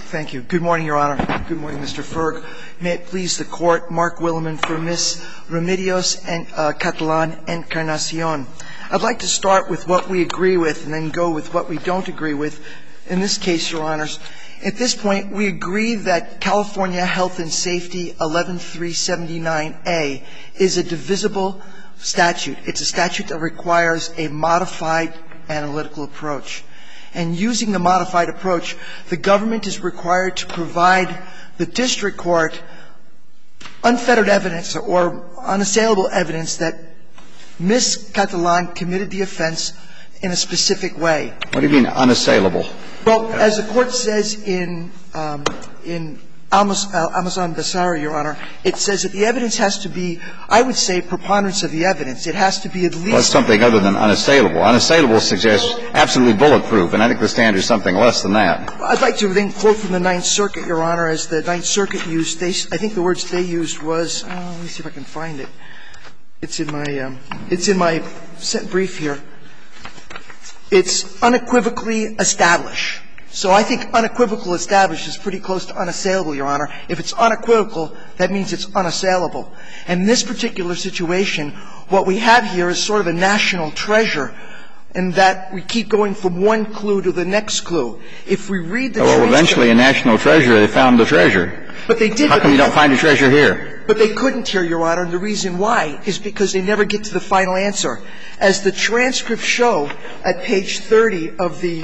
Thank you. Good morning, Your Honor. Good morning, Mr. Ferg. May it please the Court, Mark Williman for Ms. Remedios Catalan Encarnacion. I'd like to start with what we agree with and then go with what we don't agree with. In this case, Your Honors, at this point, we agree that California Health and Safety 11379A is a divisible statute. It's a statute that requires a modified analytical approach. And using the modified approach, the government is required to provide the district court unfettered evidence or unassailable evidence that Ms. Catalan committed the offense in a specific way. What do you mean, unassailable? Well, as the Court says in Amazon Basara, Your Honor, it says that the evidence has to be, I would say, preponderance of the evidence. It has to be at least. Well, it's something other than unassailable. Unassailable suggests absolutely bulletproof, and I think the standard is something less than that. I'd like to then quote from the Ninth Circuit, Your Honor, as the Ninth Circuit used. I think the words they used was, let me see if I can find it. It's in my brief here. It's unequivocally established. So I think unequivocal established is pretty close to unassailable, Your Honor. If it's unequivocal, that means it's unassailable. And in this particular situation, what we have here is sort of a national treasure in that we keep going from one clue to the next clue. If we read the transcript. Well, eventually a national treasure, they found the treasure. But they did. How come you don't find a treasure here? But they couldn't here, Your Honor, and the reason why is because they never get to the final answer. As the transcripts show at page 30 of the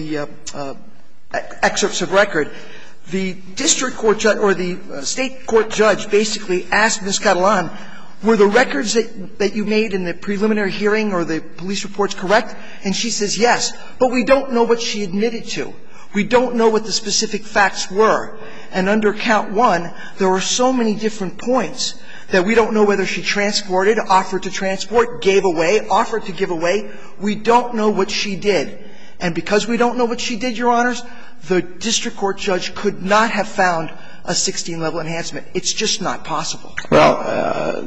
excerpts of record, the district court judge or the state court judge basically asked Ms. Catalan, were the records that you made in the preliminary hearing or the police reports correct? And she says yes. But we don't know what she admitted to. We don't know what the specific facts were. And under count one, there are so many different points that we don't know whether she transported, offered to transport, gave away, offered to give away. We don't know what she did. And because we don't know what she did, Your Honors, the district court judge could not have found a 16-level enhancement. It's just not possible. Well,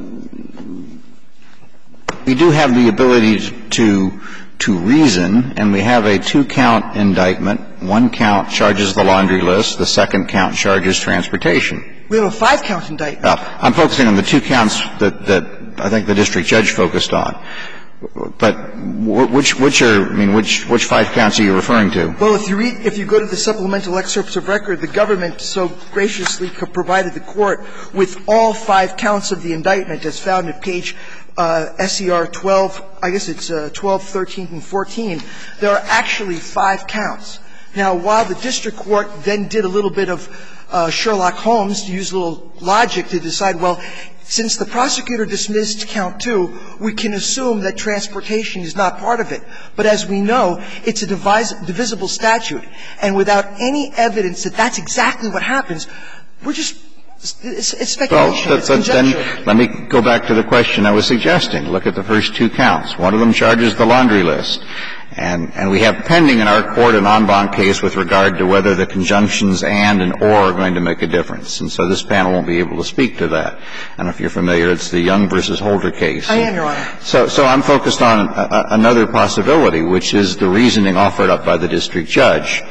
we do have the ability to reason, and we have a 2-count indictment. 1 count charges the laundry list. The 2nd count charges transportation. We have a 5-count indictment. I'm focusing on the 2 counts that I think the district judge focused on. But which 5 counts are you referring to? Well, if you go to the supplemental excerpts of record, the government so graciously provided the court with all 5 counts of the indictment as found at page SCR 12, I guess it's 12, 13, and 14. There are actually 5 counts. Now, while the district court then did a little bit of Sherlock Holmes to use a little logic to decide, well, since the prosecutor dismissed count 2, we can assume that transportation is not part of it. But as we know, it's a divisible statute. And without any evidence that that's exactly what happens, we're just – it's speculation. Well, then let me go back to the question I was suggesting. Look at the first 2 counts. One of them charges the laundry list. And we have pending in our court an en banc case with regard to whether the conjunctions and or are going to make a difference. And so this panel won't be able to speak to that. I don't know if you're familiar. It's the Young v. Holder case. I am, Your Honor. So I'm focused on another possibility, which is the reasoning offered up by the district judge.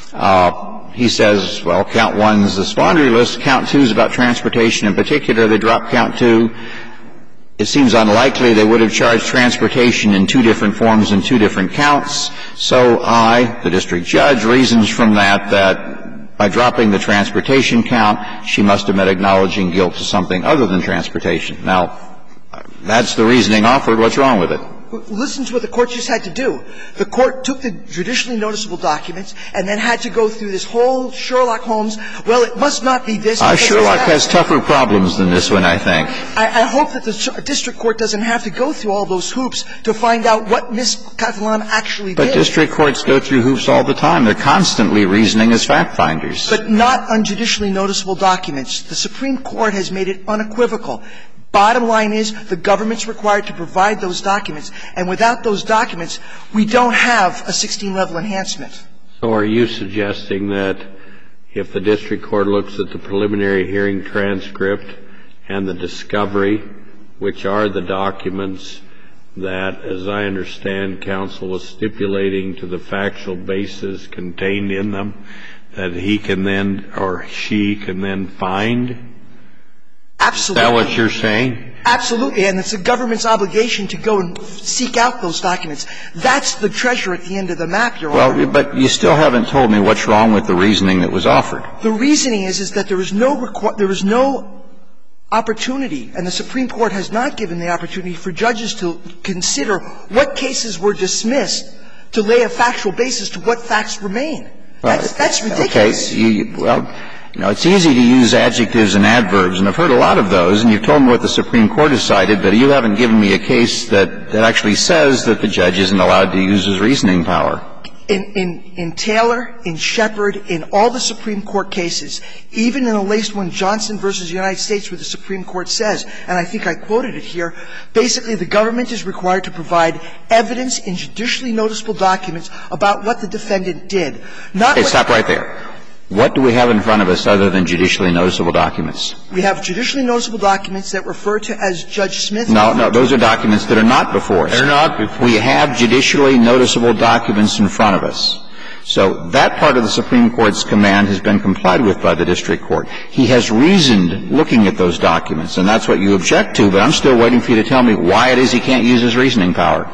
He says, well, count 1 is the laundry list. Count 2 is about transportation in particular. They drop count 2. It seems unlikely they would have charged transportation in 2 different forms in 2 different counts. So I, the district judge, reasons from that by dropping the transportation count, she must have been acknowledging guilt to something other than transportation. Now, that's the reasoning offered. What's wrong with it? Listen to what the court just had to do. The court took the judicially noticeable documents and then had to go through this whole Sherlock Holmes, well, it must not be this. Sherlock has tougher problems than this one, I think. I hope that the district court doesn't have to go through all those hoops to find out what Ms. Catalan actually did. But district courts go through hoops all the time. They're constantly reasoning as fact finders. But not on judicially noticeable documents. The Supreme Court has made it unequivocal. Bottom line is the government's required to provide those documents. And without those documents, we don't have a 16-level enhancement. So are you suggesting that if the district court looks at the preliminary hearing transcript and the discovery, which are the documents that, as I understand, counsel was stipulating to the factual basis contained in them, that he can then or she can then find? Absolutely. Is that what you're saying? Absolutely. And it's the government's obligation to go and seek out those documents. That's the treasure at the end of the map, Your Honor. Well, but you still haven't told me what's wrong with the reasoning that was offered. The reasoning is that there was no opportunity, and the Supreme Court has not given the opportunity for judges to consider what cases were dismissed to lay a factual basis to what facts remain. That's ridiculous. Okay. Well, it's easy to use adjectives and adverbs, and I've heard a lot of those, and you've told me what the Supreme Court decided, but you haven't given me a case that actually says that the judge isn't allowed to use his reasoning power. In Taylor, in Shepard, in all the Supreme Court cases, even in the latest one, Johnson v. United States, where the Supreme Court says, and I think I quoted it here, basically the government is required to provide evidence in judicially noticeable documents about what the defendant did. Stop right there. What do we have in front of us other than judicially noticeable documents? We have judicially noticeable documents that refer to, as Judge Smith. No, those are documents that are not before us. They're not before us. We have judicially noticeable documents in front of us. So that part of the Supreme Court's command has been complied with by the district court. He has reasoned looking at those documents, and that's what you object to, but I'm still waiting for you to tell me why it is he can't use his reasoning power.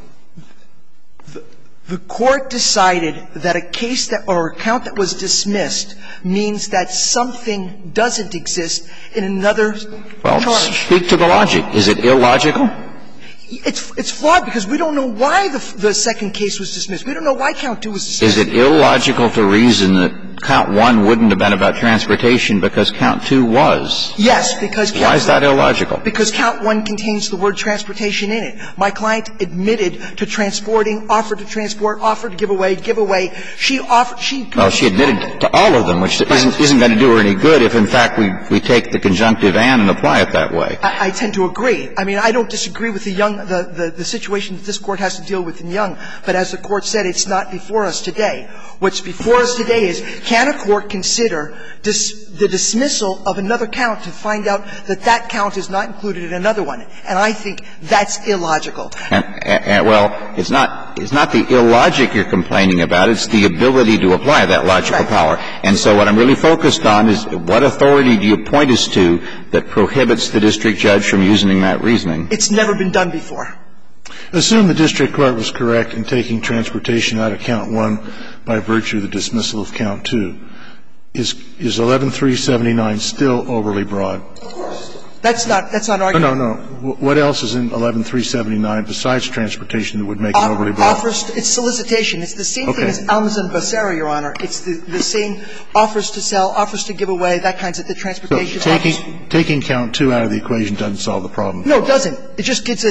The Court decided that a case that or a count that was dismissed means that something doesn't exist in another charge. Well, speak to the logic. Is it illogical? It's flawed because we don't know why the second case was dismissed. We don't know why count 2 was dismissed. Is it illogical to reason that count 1 wouldn't have been about transportation because count 2 was? Yes, because count 1. Why is that illogical? Because count 1 contains the word transportation in it. My client admitted to transporting, offered to transport, offered to give away, give away. She offered, Well, she admitted to all of them, which isn't going to do her any good if, in fact, we take the conjunctive and apply it that way. I tend to agree. I mean, I don't disagree with the situation that this Court has to deal with in Young, but as the Court said, it's not before us today. What's before us today is, can a court consider the dismissal of another count to find out that that count is not included in another one? And I think that's illogical. Well, it's not the illogic you're complaining about. It's the ability to apply that logical power. And so what I'm really focused on is what authority do you point us to that prohibits the district judge from using that reasoning? It's never been done before. Assume the district court was correct in taking transportation out of count 1 by virtue of the dismissal of count 2. Is 11-379 still overly broad? Of course. That's not argument. No. What else is in 11-379 besides transportation that would make it overly broad? It's solicitation. It's the same thing as Almazan-Becerra, Your Honor. It's the same offers to sell, offers to give away, that kinds of the transportation. So taking count 2 out of the equation doesn't solve the problem? No, it doesn't. It just gets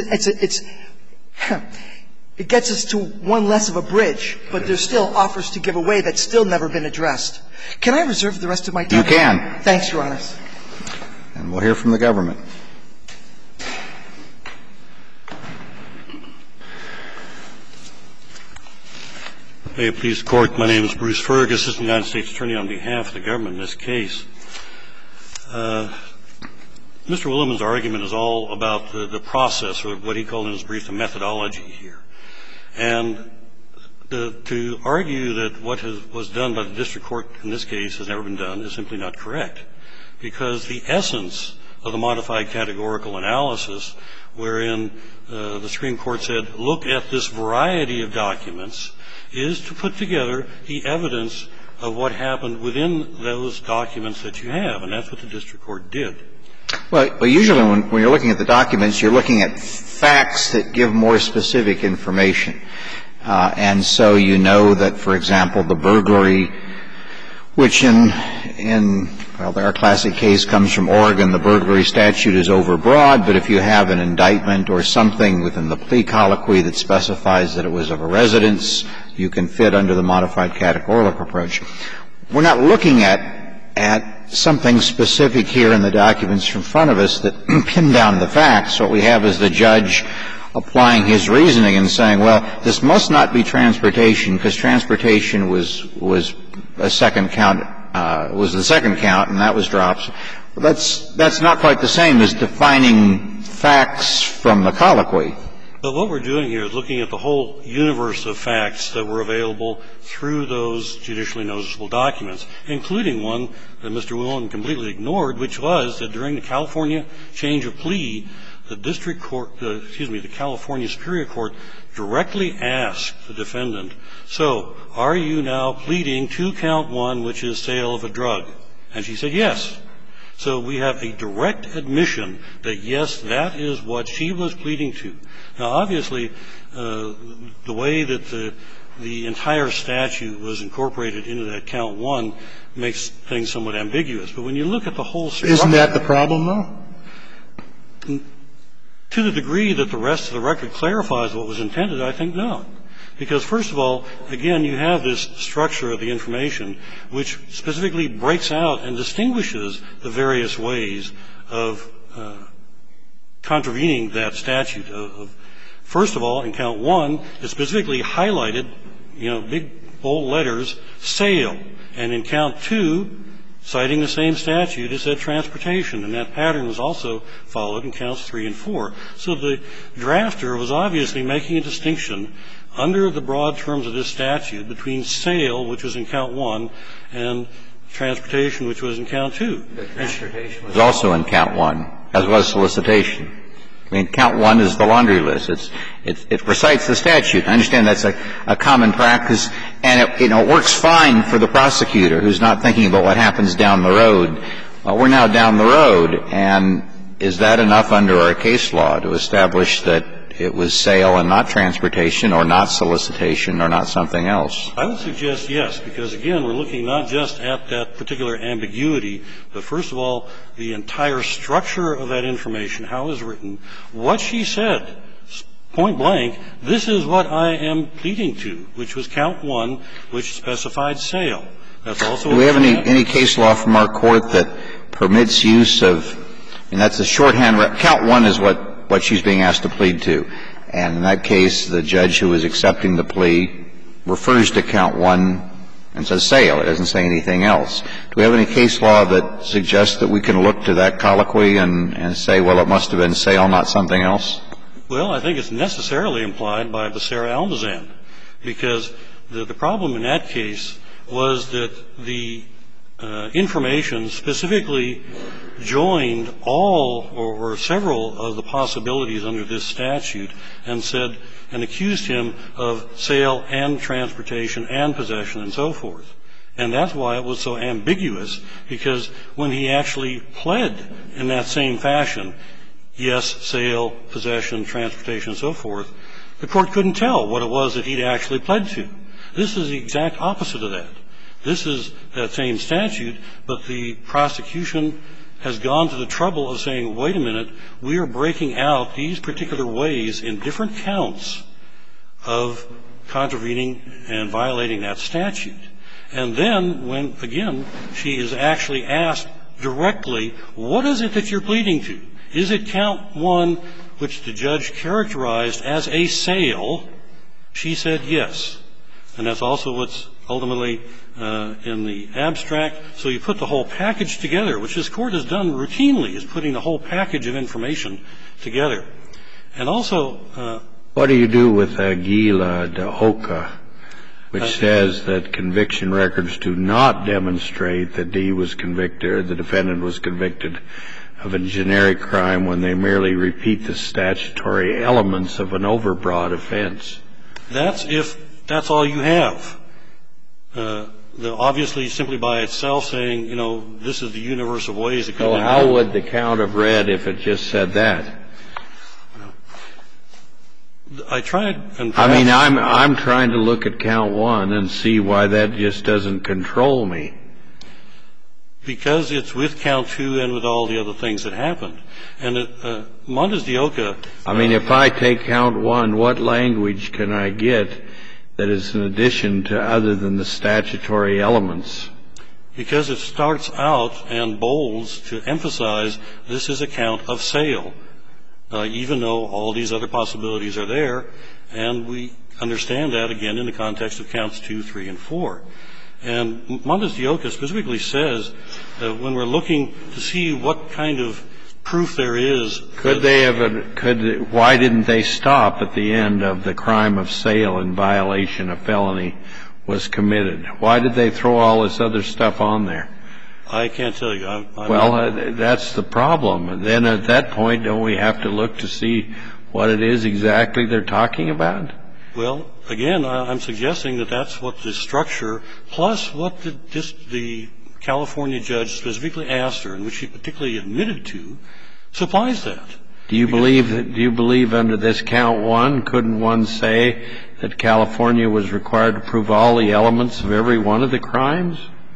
it gets us to one less of a bridge, but there's still offers to give away that's still never been addressed. Can I reserve the rest of my time? You can. Thanks, Your Honor. And we'll hear from the government. May it please the Court, my name is Bruce Fergus, Assistant United States Attorney on behalf of the government in this case. Mr. Williams' argument is all about the process, or what he called in his brief the methodology here. And to argue that what was done by the district court in this case has never been done is simply not correct, because the essence of the modified categorical analysis, wherein the Supreme Court said, look at this variety of documents, is to put together the evidence of what happened within those documents that you have, and that's what the district court did. Well, usually when you're looking at the documents, you're looking at facts that give more specific information. And so you know that, for example, the burglary, which in our classic case comes from Oregon, the burglary statute is overbroad, but if you have an indictment or something within the plea colloquy that specifies that it was of a residence, you can fit under the modified categorical approach. We're not looking at something specific here in the documents in front of us that pin down the facts. What we have is the judge applying his reasoning and saying, well, this must not be transportation because transportation was a second count, was the second count, and that was drops. That's not quite the same as defining facts from the colloquy. But what we're doing here is looking at the whole universe of facts that were available through those judicially noticeable documents, including one that Mr. Whelan completely ignored, which was that during the California change of plea, the district court, the California Superior Court directly asked the defendant, so are you now pleading to count one, which is sale of a drug? And she said yes. So we have a direct admission that, yes, that is what she was pleading to. Now, obviously, the way that the entire statute was incorporated into that count one makes things somewhat ambiguous. But when you look at the whole structure. Isn't that the problem, though? To the degree that the rest of the record clarifies what was intended, I think no. Because, first of all, again, you have this structure of the information which specifically breaks out and distinguishes the various ways of contravening that statute. First of all, in count one, it specifically highlighted, big, bold letters, sale. And in count two, citing the same statute, it said transportation. And that pattern was also followed in counts 3 and 4. So the drafter was obviously making a distinction under the broad terms of this statute between sale, which was in count one, and transportation, which was in count two. The transportation was also in count one, as was solicitation. I mean, count one is the laundry list. It recites the statute. I understand that's a common practice, and it works fine for the prosecutor who's not thinking about what happens down the road. We're now down the road, and is that enough under our case law to establish that it was sale and not transportation or not solicitation or not something else? I would suggest yes, because, again, we're looking not just at that particular ambiguity, but, first of all, the entire structure of that information, how it was written, what she said, point blank, this is what I am pleading to, which was count one, which specified sale. That's also do we have any case law from our court that permits use of, I mean, that's a shorthand, count one is what she's being asked to plead to. And in that case, the judge who is accepting the plea refers to count one and says sale. It doesn't say anything else. Do we have any case law that suggests that we can look to that colloquy and say, well, it must have been sale, not something else? Well, I think it's necessarily implied by Becerra-Almazan, because the problem in that case was that the information specifically joined all or several of the possibilities under this statute and said and accused him of sale and transportation and possession and so forth. And that's why it was so ambiguous, because when he actually pled in that same fashion, yes, sale, possession, transportation and so forth, the court couldn't tell what it was that he'd actually pled to. This is the exact opposite of that. This is that same statute, but the prosecution has gone to the trouble of saying, wait a minute, we are breaking out these particular ways in different counts of contravening and violating that statute. And then when, again, she is actually asked directly, what is it that you're pleading to? Is it count one, which the judge characterized as a sale? She said yes. And that's also what's ultimately in the abstract. So you put the whole package together, which this Court has done routinely, is putting the whole package of information together. And also what do you do with Aguila de Oca, which says that conviction records do not demonstrate that D was convicted or the defendant was convicted of a generic crime when they merely repeat the statutory elements of an overbroad offense? That's if that's all you have. Obviously, simply by itself saying, this is the universe of ways it could be done. So how would the count have read if it just said that? I tried and I mean, I'm trying to look at count one and see why that just doesn't control me. Because it's with count two and with all the other things that happened. And Montes de Oca. I mean, if I take count one, what language can I get that is in addition to other than the statutory elements? Because it starts out and bolds to emphasize this is a count of sale, even though all these other possibilities are there. And we understand that, again, in the context of counts 2, 3, and 4. And Montes de Oca specifically says that when we're looking to see what kind of proof there is. Why didn't they stop at the end of the crime of sale in violation of felony was committed? Why did they throw all this other stuff on there? I can't tell you. That's the problem. And then at that point, don't we have to look to see what it is exactly they're talking about? Well, again, I'm suggesting that that's what the structure, plus what the California judge specifically asked her, and which she particularly admitted to, supplies that. Do you believe under this count one, couldn't one say that California was required to prove all the elements of every one of the crimes?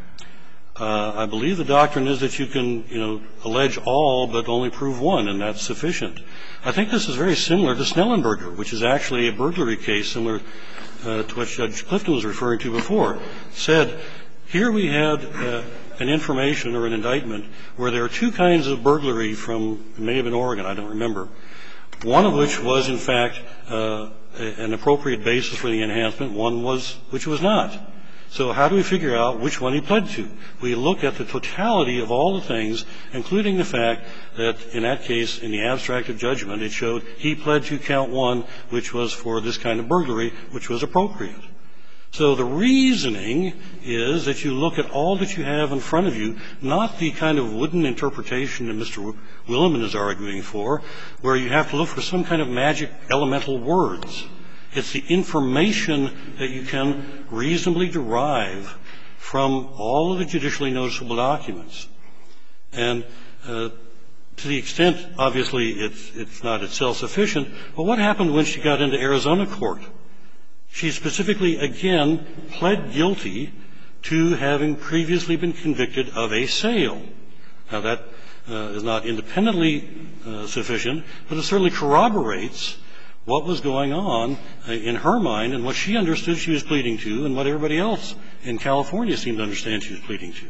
I believe the doctrine is that you can, allege all but only prove one, and that's sufficient. I think this is very similar to Snellenberger, which is actually a burglary case similar to what Judge Clifton was referring to before. Said, here we had an information or an indictment where there are two kinds of burglary from, it may have been Oregon, I don't remember, one of which was, in fact, an appropriate basis for the enhancement, one which was not. So how do we figure out which one he pled to? We look at the totality of all the things, including the fact that in that case, in the abstract of judgment, it showed he pled to count one, which was for this kind of burglary, which was appropriate. So the reasoning is that you look at all that you have in front of you, not the kind of wooden interpretation that Mr. Williman is arguing for, where you have to look for some kind of magic elemental words. It's the information that you can reasonably derive from all of the judicially noticeable documents. And to the extent, obviously, it's not itself sufficient, but what happened when she got into Arizona court? She specifically, again, pled guilty to having previously been convicted of a sale. Now, that is not independently sufficient, but it certainly corroborates what was going on in her mind and what she understood she was pleading to and what everybody else in California seemed to understand she was pleading to.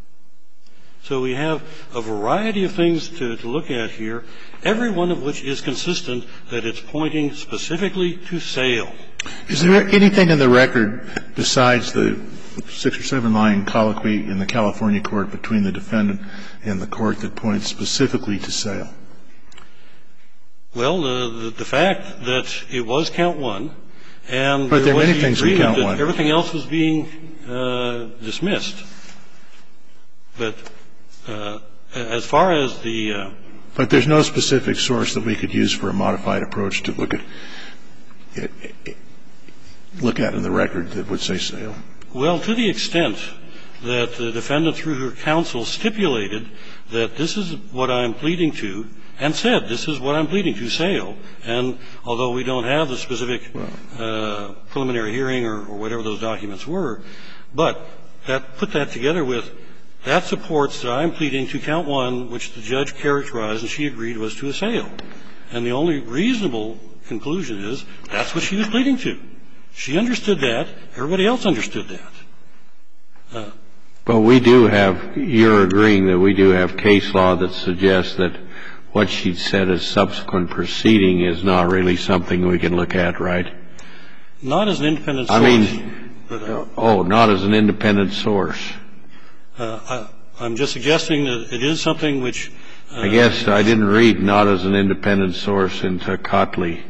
So we have a variety of things to look at here, every one of which is consistent that it's pointing specifically to sale. Is there anything in the record besides the 6 or 7 line colloquy in the California court between the defendant and the court that points specifically to sale? Well, the fact that it was count one and but there are many things in count one. Everything else was being dismissed. But as far as the but there's no specific source that we could use for a modified approach to look at in the record that would say sale. Well, to the extent that the defendant through her counsel stipulated that this is what I'm pleading to and said this is what I'm pleading to, sale, and although we don't have the specific preliminary hearing or whatever those documents were, but that put that together with that supports that I'm pleading to count one, which the judge characterized and she agreed was to a sale. And the only reasonable conclusion is that's what she was pleading to. She understood that. Everybody else understood that. But we do have, you're agreeing that we do have case law that suggests that what she'd said as subsequent proceeding is not really something we can look at, right? Not as an independent source. I mean, not as an independent source. I'm just suggesting that it is something which I guess I didn't read not as an independent source into Cotley.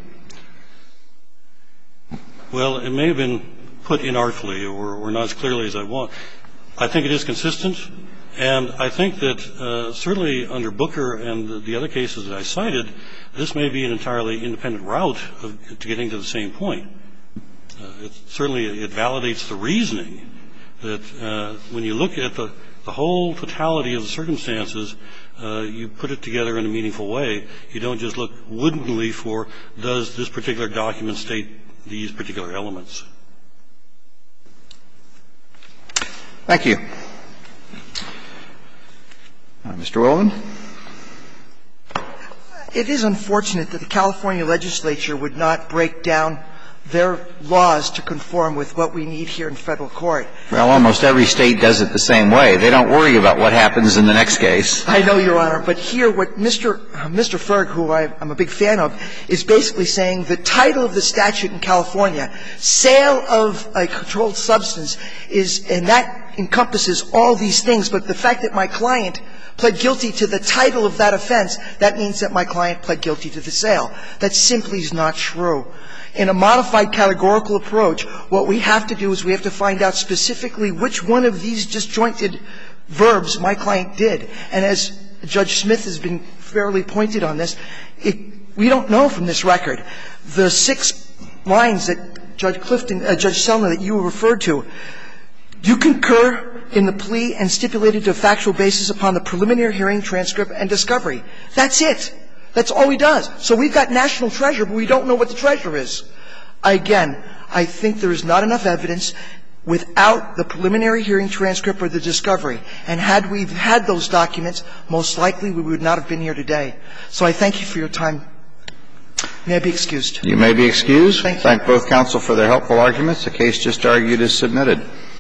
Well, it may have been put inartfully or not as clearly as I want. I think it is consistent, and I think that certainly under Booker and the other cases that I cited, this may be an entirely independent route to getting to the same point. Certainly it validates the reasoning that when you look at the whole totality of the circumstances, you put it together in a meaningful way. You don't just look woodenly for does this particular document state these particular elements. Thank you. Mr. Williman. It is unfortunate that the California legislature would not break down their laws to conform with what we need here in Federal court. Well, almost every State does it the same way. They don't worry about what happens in the next case. I know, Your Honor. But here what Mr. Ferg, who I'm a big fan of, is basically saying the title of the statute in California, sale of a controlled substance, is, and that encompasses all these things, but the fact that my client pled guilty to the title of that offense, that means that my client pled guilty to the sale. That simply is not true. In a modified categorical approach, what we have to do is we have to find out specifically which one of these disjointed verbs my client did. And as Judge Smith has been fairly pointed on this, we don't know from this record. The 6 lines that Judge Clifton, Judge Selma, that you referred to, you concur in the plea and stipulated to a factual basis upon the preliminary hearing transcript and discovery. That's it. That's all he does. So we've got national treasure, but we don't know what the treasure is. Again, I think there is not enough evidence without the preliminary hearing transcript or the discovery. And had we had those documents, most likely we would not have been here today. So I thank you for your time. May I be excused? You may be excused. Thank you. Thank both counsel for their helpful arguments. The case just argued is submitted.